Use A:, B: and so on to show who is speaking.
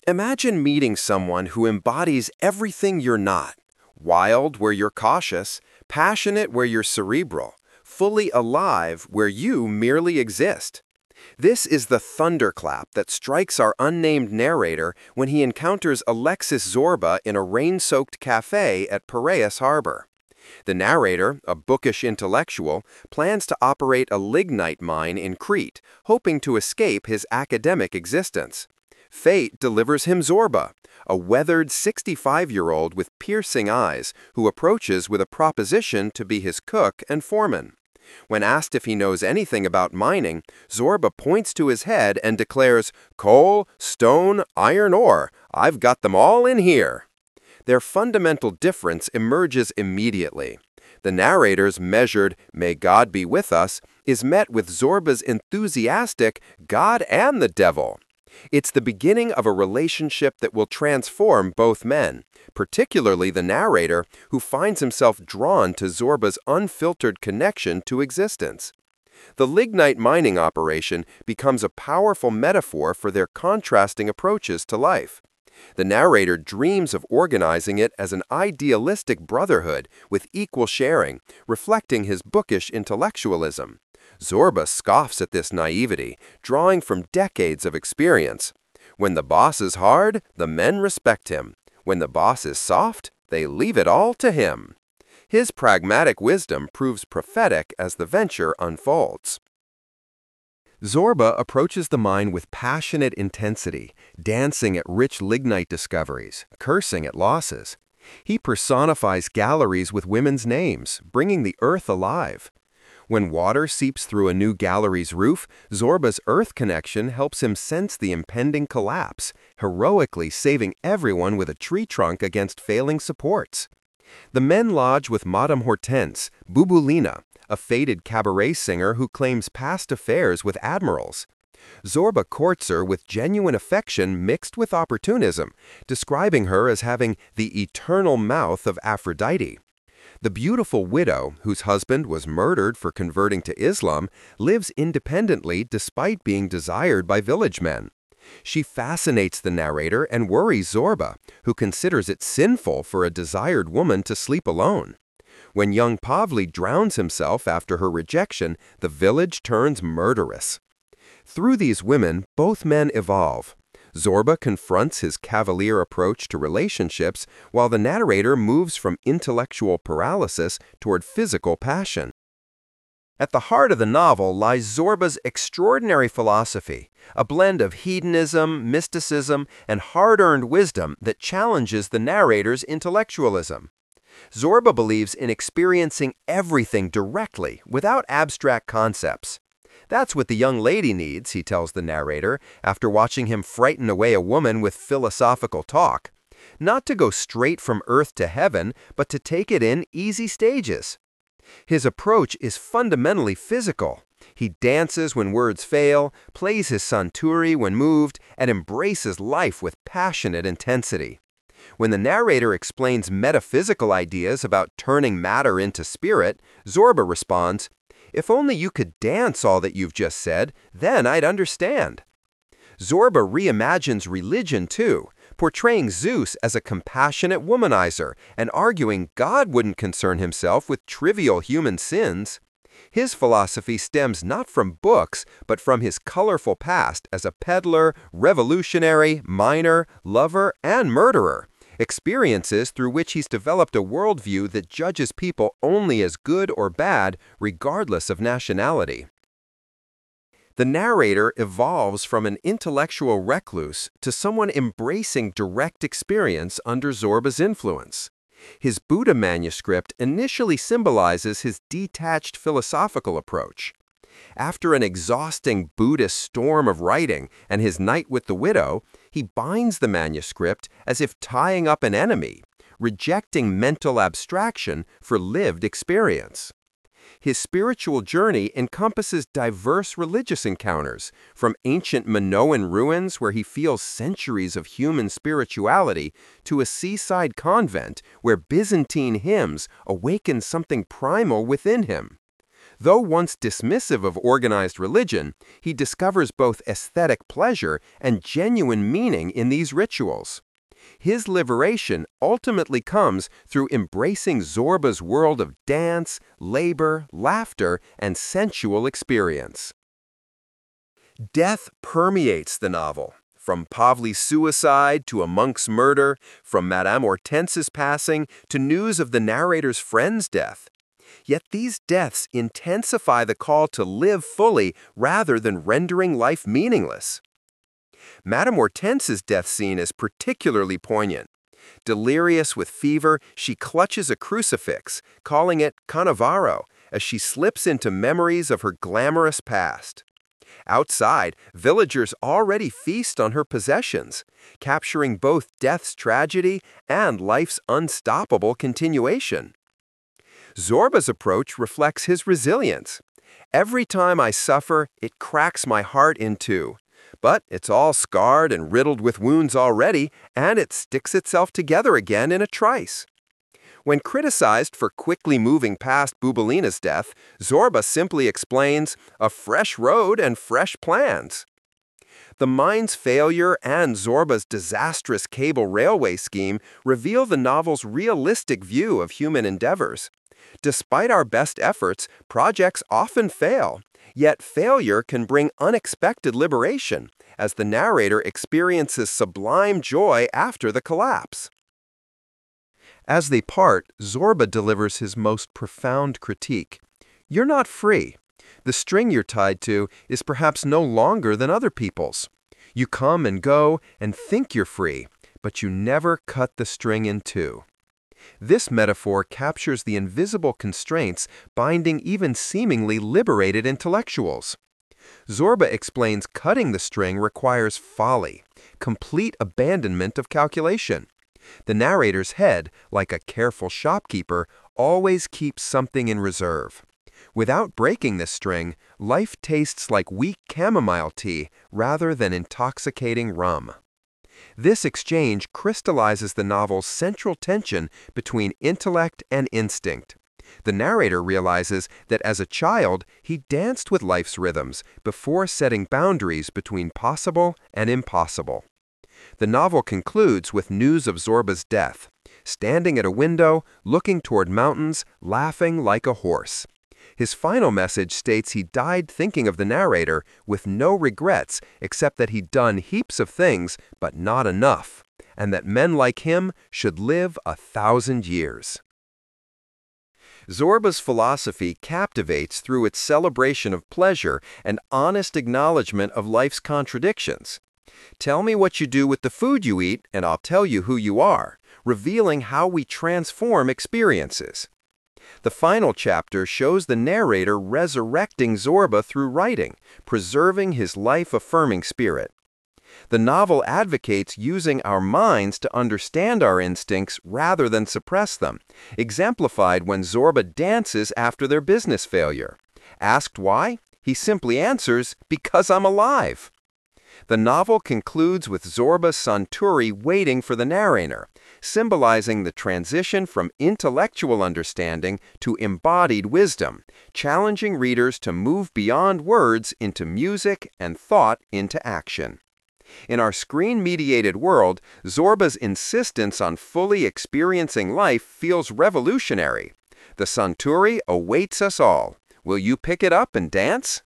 A: Imagine meeting someone who embodies everything you're not. Wild where you're cautious, passionate where you're cerebral, fully alive where you merely exist. This is the thunderclap that strikes our unnamed narrator when he encounters Alexis Zorba in a rain-soaked cafe at Piraeus Harbor. The narrator, a bookish intellectual, plans to operate a lignite mine in Crete, hoping to escape his academic existence. Fate delivers him Zorba, a weathered 65-year-old with piercing eyes who approaches with a proposition to be his cook and foreman. When asked if he knows anything about mining, Zorba points to his head and declares, "Coal, stone, iron ore, I've got them all in here." Their fundamental difference emerges immediately. The narrator's measured, "May God be with us," is met with Zorba's enthusiastic, "God and the devil." It's the beginning of a relationship that will transform both men, particularly the narrator, who finds himself drawn to Zorba's unfiltered connection to existence. The lignite mining operation becomes a powerful metaphor for their contrasting approaches to life. The narrator dreams of organizing it as an idealistic brotherhood with equal sharing, reflecting his bookish intellectualism. Zorba scoffs at this naivety, drawing from decades of experience. When the boss is hard, the men respect him. When the boss is soft, they leave it all to him. His pragmatic wisdom proves prophetic as the venture unfolds. Zorba approaches the mine with passionate intensity, dancing at rich lignite discoveries, cursing at losses. He personifies galleries with women's names, bringing the earth alive. When water seeps through a new gallery's roof, Zorba's earth connection helps him sense the impending collapse, heroically saving everyone with a tree trunk against failing supports. The men lodge with Madame Hortense, Bubulina, a faded cabaret singer who claims past affairs with admirals. Zorba courts her with genuine affection mixed with opportunism, describing her as having the eternal mouth of Aphrodite. The beautiful widow, whose husband was murdered for converting to Islam, lives independently despite being desired by village men. She fascinates the narrator and worries Zorba, who considers it sinful for a desired woman to sleep alone. When young Pavli drowns himself after her rejection, the village turns murderous. Through these women, both men evolve. Zorba confronts his cavalier approach to relationships, while the narrator moves from intellectual paralysis toward physical passion. At the heart of the novel lies Zorba's extraordinary philosophy, a blend of hedonism, mysticism, and hard-earned wisdom that challenges the narrator's intellectualism. Zorba believes in experiencing everything directly, without abstract concepts. That's what the young lady needs, he tells the narrator, after watching him frighten away a woman with philosophical talk. Not to go straight from earth to heaven, but to take it in easy stages. His approach is fundamentally physical. He dances when words fail, plays his santuri when moved, and embraces life with passionate intensity. When the narrator explains metaphysical ideas about turning matter into spirit, Zorba responds, "If only you could dance all that you've just said, then I'd understand." Zorba reimagines religion too, portraying Zeus as a compassionate womanizer and arguing God wouldn't concern himself with trivial human sins. His philosophy stems not from books, but from his colorful past as a peddler, revolutionary, miner, lover, and murderer. Experiences through which he's developed a worldview that judges people only as good or bad, regardless of nationality. The narrator evolves from an intellectual recluse to someone embracing direct experience under Zorba's influence. His Buddha manuscript initially symbolizes his detached philosophical approach. After an exhausting Buddhist storm of writing and his night with the widow, he binds the manuscript as if tying up an enemy, rejecting mental abstraction for lived experience. His spiritual journey encompasses diverse religious encounters, from ancient Minoan ruins where he feels centuries of human spirituality to a seaside convent where Byzantine hymns awaken something primal within him. Though once dismissive of organized religion, he discovers both aesthetic pleasure and genuine meaning in these rituals. His liberation ultimately comes through embracing Zorba's world of dance, labor, laughter, and sensual experience. Death permeates the novel. From Pavli's suicide to a monk's murder, from Madame Hortense's passing to news of the narrator's friend's death. Yet these deaths intensify the call to live fully rather than rendering life meaningless. Madame Hortense's death scene is particularly poignant. Delirious with fever, she clutches a crucifix, calling it Cannavaro, as she slips into memories of her glamorous past. Outside, villagers already feast on her possessions, capturing both death's tragedy and life's unstoppable continuation. Zorba's approach reflects his resilience. Every time I suffer, it cracks my heart in two. But it's all scarred and riddled with wounds already, and it sticks itself together again in a trice. When criticized for quickly moving past Bouboulina's death, Zorba simply explains, a fresh road and fresh plans. The mine's failure and Zorba's disastrous cable railway scheme reveal the novel's realistic view of human endeavors. Despite our best efforts, projects often fail, yet failure can bring unexpected liberation, as the narrator experiences sublime joy after the collapse. As they part, Zorba delivers his most profound critique. You're not free. The string you're tied to is perhaps no longer than other people's. You come and go and think you're free, but you never cut the string in two. This metaphor captures the invisible constraints binding even seemingly liberated intellectuals. Zorba explains cutting the string requires folly, complete abandonment of calculation. The narrator's head, like a careful shopkeeper, always keeps something in reserve. Without breaking this string, life tastes like weak chamomile tea rather than intoxicating rum. This exchange crystallizes the novel's central tension between intellect and instinct. The narrator realizes that as a child, he danced with life's rhythms before setting boundaries between possible and impossible. The novel concludes with news of Zorba's death, standing at a window, looking toward mountains, laughing like a horse. His final message states he died thinking of the narrator with no regrets except that he'd done heaps of things, but not enough, and that men like him should live 1,000 years. Zorba's philosophy captivates through its celebration of pleasure and honest acknowledgement of life's contradictions. Tell me what you do with the food you eat, and I'll tell you who you are, revealing how we transform experiences. The final chapter shows the narrator resurrecting Zorba through writing, preserving his life-affirming spirit. The novel advocates using our minds to understand our instincts rather than suppress them, exemplified when Zorba dances after their business failure. Asked why, he simply answers, "Because I'm alive." The novel concludes with Zorba Santuri waiting for the narrator, symbolizing the transition from intellectual understanding to embodied wisdom, challenging readers to move beyond words into music and thought into action. In our screen-mediated world, Zorba's insistence on fully experiencing life feels revolutionary. The Santuri awaits us all. Will you pick it up and dance?